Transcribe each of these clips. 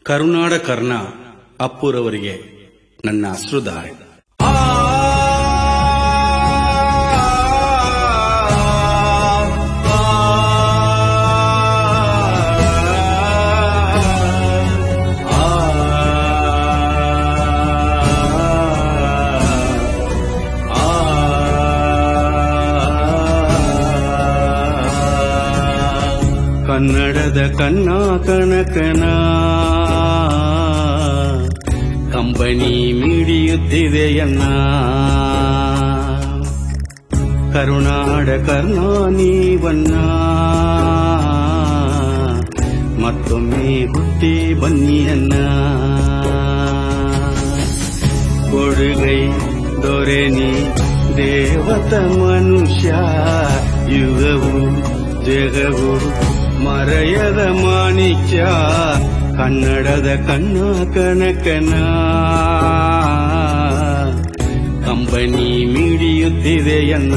ಕರುನಾಡ ಕರ್ಣ ಅಪ್ಪುರವರಿಗೆ ನನ್ನ ಅಶ್ರುಧಾರೆ. ಕನ್ನಡದ ಕನ್ನ ಕನಕನ ಕಂಬನಿ ಮಿಡಿಯುತ್ತಿದೆಯನ್ನ, ಕರುನಾಡ ಕರ್ಣ ನೀವನ್ನ ಮತ್ತೊಮ್ಮೆ ಹುಟ್ಟಿ ಬನ್ನಿಯನ್ನ. ಕೊಡುಗೈ ದೊರೆನಿ ದೇವತ ಮನುಷ್ಯ, ಯುಗವು ಜಗವು ಮರೆಯದ ಮಾಣಿಕ್ಯ, ಕನ್ನಡದ ಕನ್ನ ಕನಕನ ಕಂಬನಿ ಮಿಡಿಯುತ್ತಿದೆಯನ್ನ.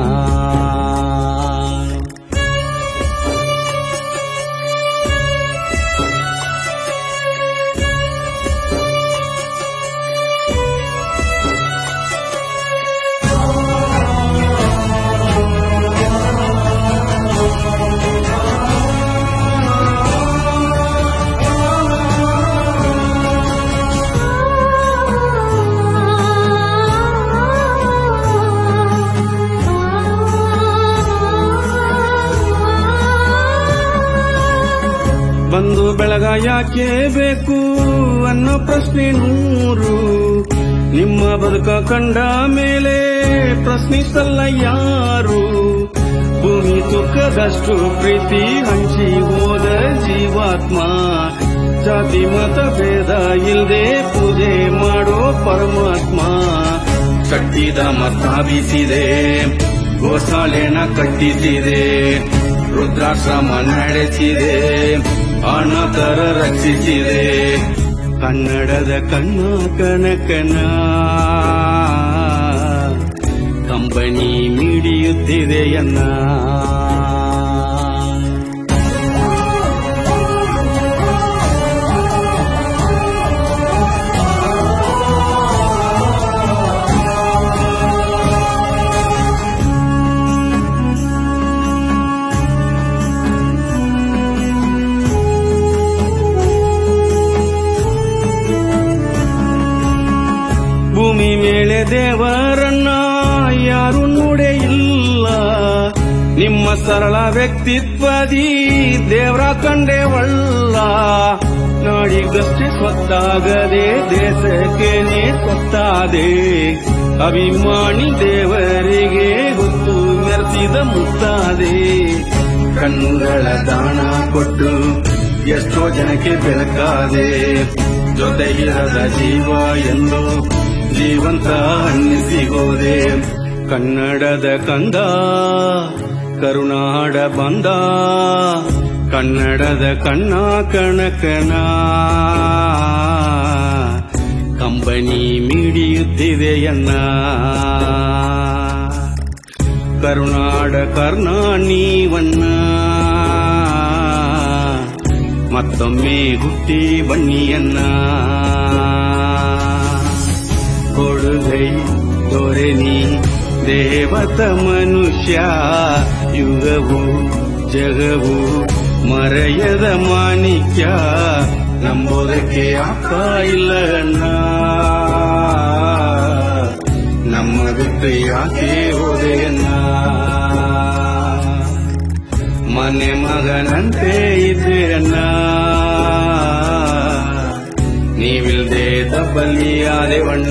ಬಂದು ಬೆಳಗ ಯಾಕೆ ಬೇಕು ಅನ್ನೋ ಪ್ರಶ್ನೆ ನೂರು, ನಿಮ್ಮ ಬದುಕ ಕಂಡ ಮೇಲೆ ಪ್ರಶ್ನಿಸಲ್ಲ ಯಾರು. ಭೂಮಿ ತುಕ್ಕದಷ್ಟು ಪ್ರೀತಿ ಹಂಚಿ ಹೋದ ಜೀವಾತ್ಮ, ಜಾತಿ ಮತ ಭೇದ ಇಲ್ಲದೆ ಪೂಜೆ ಮಾಡೋ ಪರಮಾತ್ಮ. ಕಟ್ಟಿದ ಮತ ಬೀಸಿದೆ, ಗೋಸಾಲೆನ ಕಟ್ಟಿಸಿದೆ, ರುದ್ರಾಶ್ರಮ ನಡೆಸಿದೆ, ಅನಾಥರ ರಕ್ಷಿಸಿದೆ, ಕನ್ನಡದ ಕನ್ನ ಕನಕನ ಕಂಬನಿ ಮಿಡಿಯುತ್ತಿದೆಯನ್ನ. ಭೂಮಿ ಮೇಲೆ ದೇವರನ್ನ ಯಾರು ನೋಡೇ ಇಲ್ಲ, ನಿಮ್ಮ ಸರಳ ವ್ಯಕ್ತಿತ್ವದಿ ದೇವರ ಕಂಡೇವಲ್ಲ. ನಾಡಿಗಷ್ಟೇ ಸ್ವತ್ತಾಗದೆ ದೇಶಕ್ಕೇನೆ ಸ್ವತ್ತಾದೆ, ಅಭಿಮಾನಿ ದೇವರಿಗೆ ಗೊತ್ತು ಮೆರೆಸಿದ ಮುತ್ತಾದೆ. ಕಣ್ಣುಗಳ ದಾನ ಕೊಟ್ಟು ಎಷ್ಟೋ ಜನಕ್ಕೆ ಬೆಳಕಾದೆ, ಜೊತೆಗಿರದ ಜೀವ ಎಂದು ಜೀವಂತ ಅನ್ನಿಸಿಗೋದೆ. ಕನ್ನಡದ ಕಂದ ಕರುನಾಡ ಬಂದ, ಕನ್ನಡದ ಕನ್ನ ಕನಕನ ಕಂಬನಿ ಮಿಡಿಯುತ್ತಿದೆಯನ್ನ. ಕರುನಾಡ ಕರ್ಣ ನೀವನ್ನ ಮತ್ತೊಮ್ಮೆ ಹುಟ್ಟಿ ಬನ್ನಿಯನ್ನ. ಕೊಡುಗೈ ದೊರೆನಿ ದೇವತ ಮನುಷ್ಯ, ಯುಗವು ಜಗವು ಮರೆಯದ ಮಾಣಿಕ್ಯ, ನಂಬೋದಕ್ಕೆ ಅಪ್ಪ ಇಲ್ಲ ಅಣ್ಣ, ನಮ್ಮ ಬಿಟ್ಟು ಯಾಕೆ ಹೋದೆಯನ್ನ. ಮನೆ ಮಗನಂತೆ ಇದ್ದೆ ಅಣ್ಣ, ನೀವಿಲ್ದೆ ತಪ್ಪಲ್ಲಿ ಆದೆವಣ್ಣ.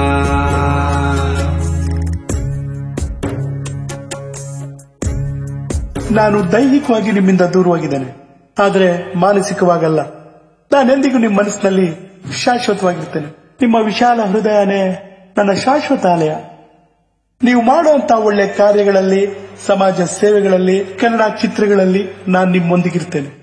ನಾನು ದೈಹಿಕವಾಗಿ ನಿಮ್ಮಿಂದ ದೂರವಾಗಿದ್ದೇನೆ, ಆದರೆ ಮಾನಸಿಕವಾಗಲ್ಲ. ನಾನೆಂದಿಗೂ ನಿಮ್ಮ ಮನಸ್ಸಿನಲ್ಲಿ ಶಾಶ್ವತವಾಗಿರ್ತೇನೆ. ನಿಮ್ಮ ವಿಶಾಲ ಹೃದಯನೇ ನನ್ನ ಶಾಶ್ವತ ಆಲಯ. ನೀವು ಮಾಡುವಂತಹ ಒಳ್ಳೆ ಕಾರ್ಯಗಳಲ್ಲಿ, ಸಮಾಜ ಸೇವೆಗಳಲ್ಲಿ, ಕನ್ನಡ ಚಿತ್ರಗಳಲ್ಲಿ ನಾನು ನಿಮ್ಮೊಂದಿಗಿರ್ತೇನೆ.